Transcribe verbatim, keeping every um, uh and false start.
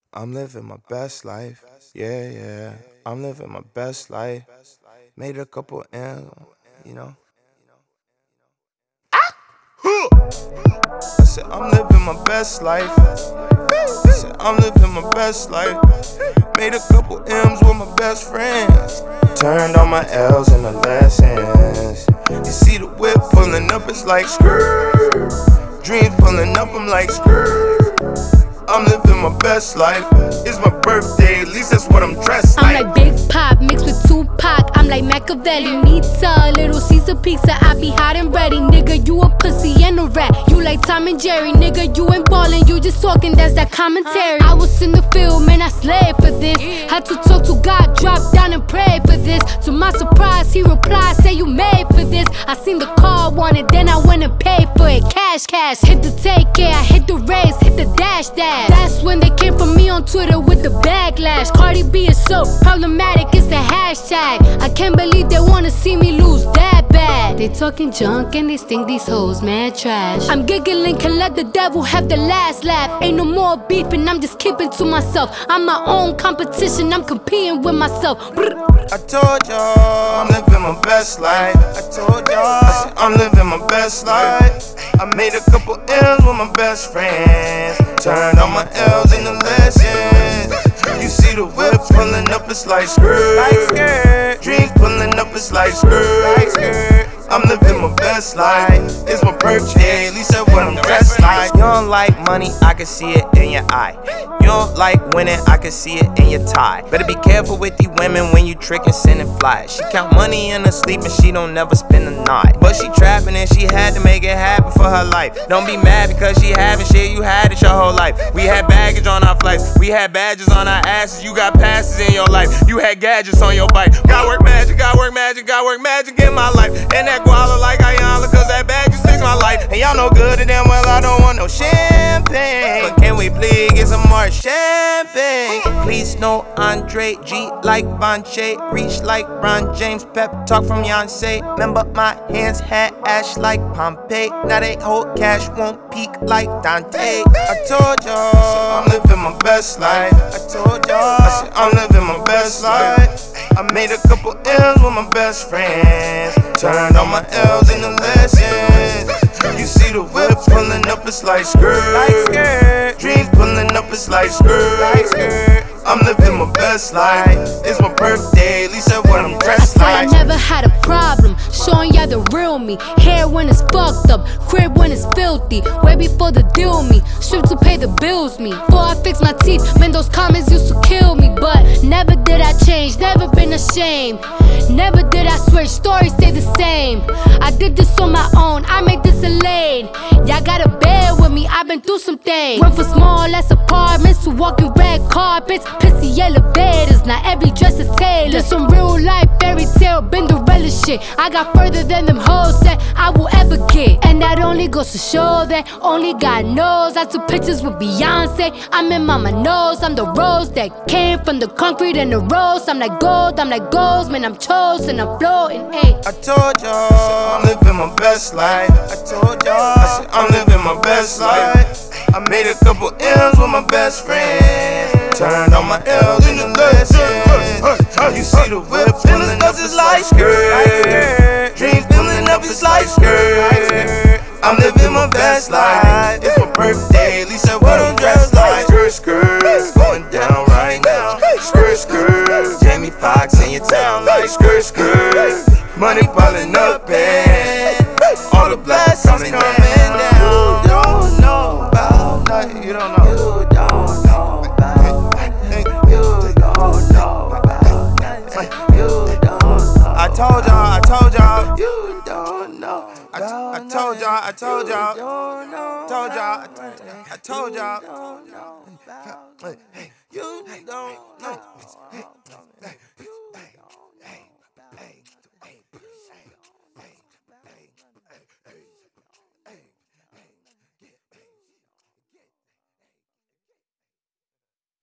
I'm living my best life. Yeah, yeah. I'm living my best life. Made a couple M's, you know. I said, I'm living my best life. I said, I'm living my best life. Made a couple M's with my best friends. Turned all my L's into lessons. You see the whip pulling up, it's like skirt. Dreams pulling up, I'm like skirt. I'm living my best life. It's my birthday, at least that's what I'm dressed like. I'm like Big Pop mixed with Tupac. I'm like Machiavelli, Nita, Little Caesar pizza. I be hot and ready, nigga. You a pussy and a rat. You like Tom and Jerry, nigga. You ain't ballin', you just talking. That's that commentary. I was in the field, man. I slaved for this. Had to talk to God, drop down and pray for this. To my surprise, he replied, say you made for this. I seen the car, wanted, then I went and paid for it. Cash, cash, hit the take care, I hit the race, hit the dash, dash. That's when they came for me on Twitter with the backlash. Cardi B is so problematic, it's the hashtag. I can't believe they wanna see me lose that bad. They talking junk and they think these hoes mad trash. I'm giggling, can let the devil have the last laugh. Ain't no more beefing, I'm just keeping to myself. I'm my own competition, I'm competing with myself. I told y'all I'm living my best life. I told y'all I said, I'm living my best life. I made a couple M's with my best friends. Turned all my L's into lessons. You see the whip pulling up, it's like skirt. Dreams pulling up, it's like skirt. I'm living my best life. It's my birthday, at least that's what I'm dressed like. You don't like money, I can see it in your eye. You don't like winning, I can see it in your tie. Better be careful with these women when you trick and send and fly. She count money in her sleep and she don't never spend the night. But she trapping and she had to make it happen for her life. Don't be mad because she having shit, you had it your whole life. We had baggage on our flights, we had badges on our asses. You got passes in your life, you had gadgets on your bike. Got work magic, got work magic, got work magic in my life. And that guala like Ayala, cause that bag just fixed my life. And y'all know good and damn well I don't want no champagne. But can we please get some more champagne? Please no Andre G like Vonche. Reach like Ron James, pep talk from Beyonce. Remember my hands had ash like Pompeii. Now they hold cash, won't peak like Dante. I told y'all I'm living my best life. I told y'all I said, I'm living my best life. I made a couple M's with my best friends. Turned all my L's into lessons. You see the whip pulling up, it's like skirt. Dreams pulling up, it's like skirt. I'm living my best life. It's my birthday, at least that's what I'm dressed I like. said I never had a problem showing y'all the real me. Hair when it's fucked up, crib when it's filthy. Way before the deal me, strip to pay the bills me. Before I fix my teeth, man, those comments used to kill me. But never did I change, never been ashamed. Never did I switch, stories stay the same. I did this on my own, I made this a lane. Y'all gotta bear with me, I've been through some things. Went from small ass apartments to walking red carpets. Pissy elevators, not every dress is tailored. This some real life fairy tale, Cinderella shit. I got further than them hoes said I will ever get. And that only goes to show that only God knows. I took pictures with Beyonce, I'm in mama knows. I'm the rose that came from the concrete and the rose. I'm like gold, I'm like gold, man, I'm chosen, I'm floating, ayy. I told y'all I'm living my best life. I told y'all I said, I'm living my best life. I made a couple M's with my best friends. Turned all my L's into lessons. You see the whip pulling up, it's like skirt. Dreams pulling up, it's like skirt. I'm living my best life. It's my birthday, at least that's what I'm dressed like. Skirt, skirt, going down right now. Skirt, skirt, Jamie Foxx in your town like skirt, skirt. Money piling up and all the blacks coming down. You don't know about nothing. You don't know. You don't know about nothing. You don't know about nothing. You don't know. I told y'all, I told y'all. You don't know. I, I told y'all, I told y'all. Told y'all, I told y'all. You don't know.